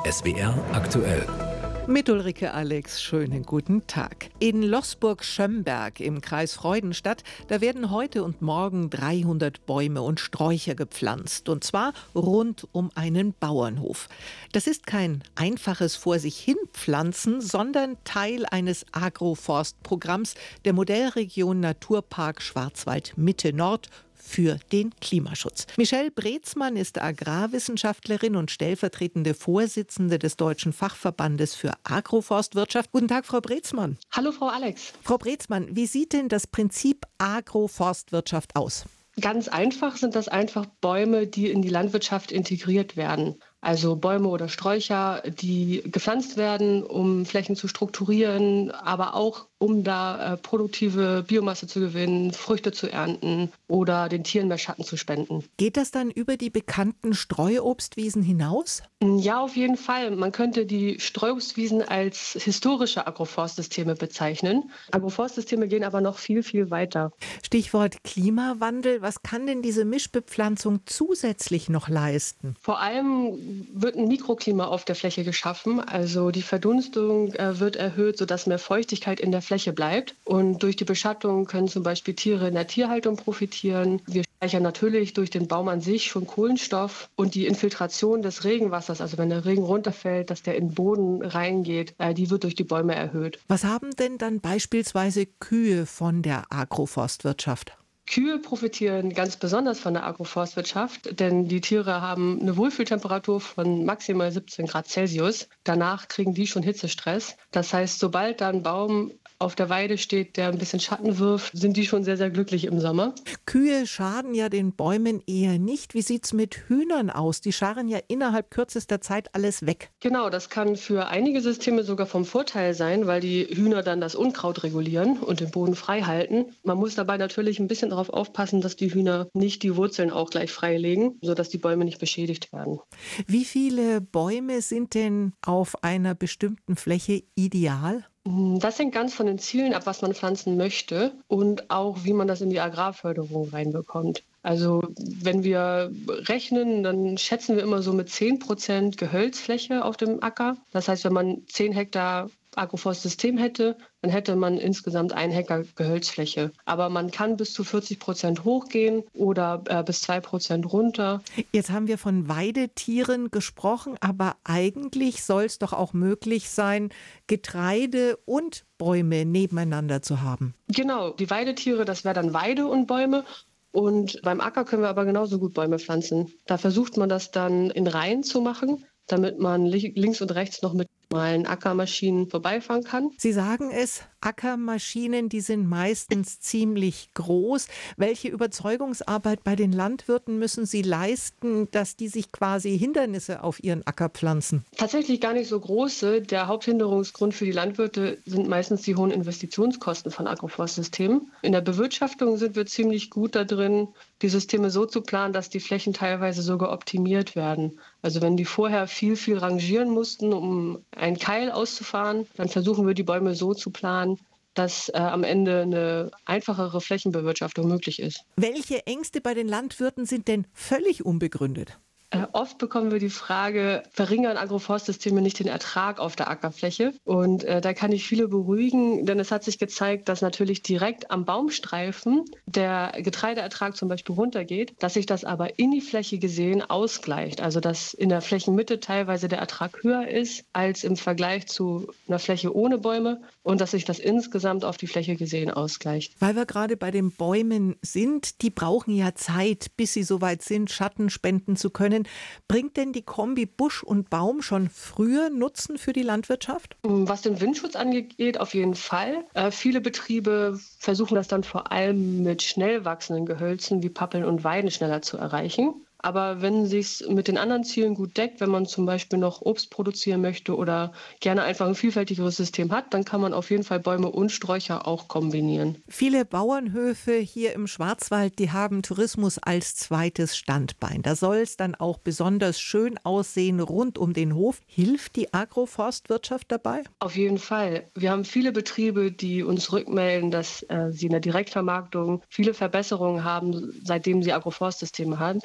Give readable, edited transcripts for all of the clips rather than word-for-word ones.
SWR aktuell. Mit Ulrike Alex, schönen guten Tag. In Loßburg-Schömberg im Kreis Freudenstadt, da werden heute und morgen 300 Bäume und Sträucher gepflanzt. Und zwar rund um einen Bauernhof. Das ist kein einfaches vor sich hin pflanzen, sondern Teil eines Agroforstprogramms der Modellregion Naturpark Schwarzwald Mitte Nord für den Klimaschutz. Michelle Brezmann ist Agrarwissenschaftlerin und stellvertretende Vorsitzende des Deutschen Fachverbandes für Agroforstwirtschaft. Guten Tag, Frau Brezmann. Hallo, Frau Alex. Frau Brezmann, wie sieht denn das Prinzip Agroforstwirtschaft aus? Ganz einfach sind das einfach Bäume, die in die Landwirtschaft integriert werden. Also Bäume oder Sträucher, die gepflanzt werden, um Flächen zu strukturieren, aber auch um da produktive Biomasse zu gewinnen, Früchte zu ernten oder den Tieren mehr Schatten zu spenden. Geht das dann über die bekannten Streuobstwiesen hinaus? Ja, auf jeden Fall. Man könnte die Streuobstwiesen als historische Agroforstsysteme bezeichnen. Agroforstsysteme gehen aber noch viel, viel weiter. Stichwort Klimawandel. Was kann denn diese Mischbepflanzung zusätzlich noch leisten? Vor allem wird ein Mikroklima auf der Fläche geschaffen. Also die Verdunstung wird erhöht, sodass mehr Feuchtigkeit in der Fläche bleibt. Und durch die Beschattung können zum Beispiel Tiere in der Tierhaltung profitieren. Wir speichern natürlich durch den Baum an sich schon Kohlenstoff und die Infiltration des Regenwassers, also wenn der Regen runterfällt, dass der in den Boden reingeht, die wird durch die Bäume erhöht. Was haben denn dann beispielsweise Kühe von der Agroforstwirtschaft? Kühe profitieren ganz besonders von der Agroforstwirtschaft, denn die Tiere haben eine Wohlfühltemperatur von maximal 17 Grad Celsius. Danach kriegen die schon Hitzestress. Das heißt, sobald da ein Baum auf der Weide steht, der ein bisschen Schatten wirft, sind die schon sehr, sehr glücklich im Sommer. Kühe schaden ja den Bäumen eher nicht. Wie sieht es mit Hühnern aus? Die scharren ja innerhalb kürzester Zeit alles weg. Genau, das kann für einige Systeme sogar vom Vorteil sein, weil die Hühner dann das Unkraut regulieren und den Boden frei halten. Man muss dabei natürlich ein bisschen darauf aufpassen, dass die Hühner nicht die Wurzeln auch gleich freilegen, sodass die Bäume nicht beschädigt werden. Wie viele Bäume sind denn auf einer bestimmten Fläche ideal? Das hängt ganz von den Zielen ab, was man pflanzen möchte und auch, wie man das in die Agrarförderung reinbekommt. Also wenn wir rechnen, dann schätzen wir immer so mit 10% Gehölzfläche auf dem Acker. Das heißt, wenn man 10 Hektar Agroforstsystem hätte, dann hätte man insgesamt 1 Hektar Gehölzfläche. Aber man kann bis zu 40% hochgehen oder bis 2% runter. Jetzt haben wir von Weidetieren gesprochen, aber eigentlich soll es doch auch möglich sein, Getreide und Bäume nebeneinander zu haben. Genau, die Weidetiere, das wäre dann Weide und Bäume. Und beim Acker können wir aber genauso gut Bäume pflanzen. Da versucht man das dann in Reihen zu machen, damit man links und rechts noch mit normalen Ackermaschinen vorbeifahren kann. Sie sagen es, Ackermaschinen, die sind meistens ziemlich groß. Welche Überzeugungsarbeit bei den Landwirten müssen Sie leisten, dass die sich quasi Hindernisse auf ihren Acker pflanzen? Tatsächlich gar nicht so große. Der Haupthinderungsgrund für die Landwirte sind meistens die hohen Investitionskosten von Agroforstsystemen. In der Bewirtschaftung sind wir ziemlich gut da drin, die Systeme so zu planen, dass die Flächen teilweise sogar optimiert werden. Also wenn die vorher viel rangieren mussten, um einen Keil auszufahren, dann versuchen wir die Bäume so zu planen, dass am Ende eine einfachere Flächenbewirtschaftung möglich ist. Welche Ängste bei den Landwirten sind denn völlig unbegründet? Oft bekommen wir die Frage, verringern Agroforstsysteme nicht den Ertrag auf der Ackerfläche? Und da kann ich viele beruhigen, denn es hat sich gezeigt, dass natürlich direkt am Baumstreifen der Getreideertrag zum Beispiel runtergeht, dass sich das aber in die Fläche gesehen ausgleicht. Also dass in der Flächenmitte teilweise der Ertrag höher ist als im Vergleich zu einer Fläche ohne Bäume und dass sich das insgesamt auf die Fläche gesehen ausgleicht. Weil wir gerade bei den Bäumen sind, die brauchen ja Zeit, bis sie soweit sind, Schatten spenden zu können. Bringt denn die Kombi Busch und Baum schon früher Nutzen für die Landwirtschaft? Was den Windschutz angeht, auf jeden Fall. Viele Betriebe versuchen das dann vor allem mit schnell wachsenden Gehölzen wie Pappeln und Weiden schneller zu erreichen. Aber wenn es sich mit den anderen Zielen gut deckt, wenn man zum Beispiel noch Obst produzieren möchte oder gerne einfach ein vielfältigeres System hat, dann kann man auf jeden Fall Bäume und Sträucher auch kombinieren. Viele Bauernhöfe hier im Schwarzwald, die haben Tourismus als zweites Standbein. Da soll es dann auch besonders schön aussehen rund um den Hof. Hilft die Agroforstwirtschaft dabei? Auf jeden Fall. Wir haben viele Betriebe, die uns rückmelden, dass sie in der Direktvermarktung viele Verbesserungen haben, seitdem sie Agroforstsysteme haben. Also vor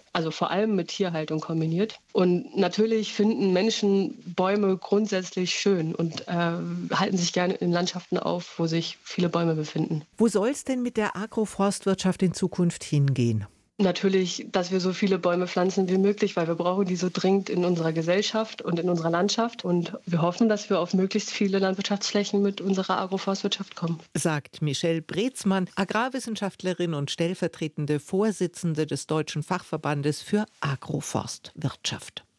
vor allem mit Tierhaltung kombiniert. Und natürlich finden Menschen Bäume grundsätzlich schön und halten sich gerne in Landschaften auf, wo sich viele Bäume befinden. Wo soll es denn mit der Agroforstwirtschaft in Zukunft hingehen? Natürlich, dass wir so viele Bäume pflanzen wie möglich, weil wir brauchen die so dringend in unserer Gesellschaft und in unserer Landschaft. Und wir hoffen, dass wir auf möglichst viele Landwirtschaftsflächen mit unserer Agroforstwirtschaft kommen. Sagt Michelle Brezmann, Agrarwissenschaftlerin und stellvertretende Vorsitzende des Deutschen Fachverbandes für Agroforstwirtschaft.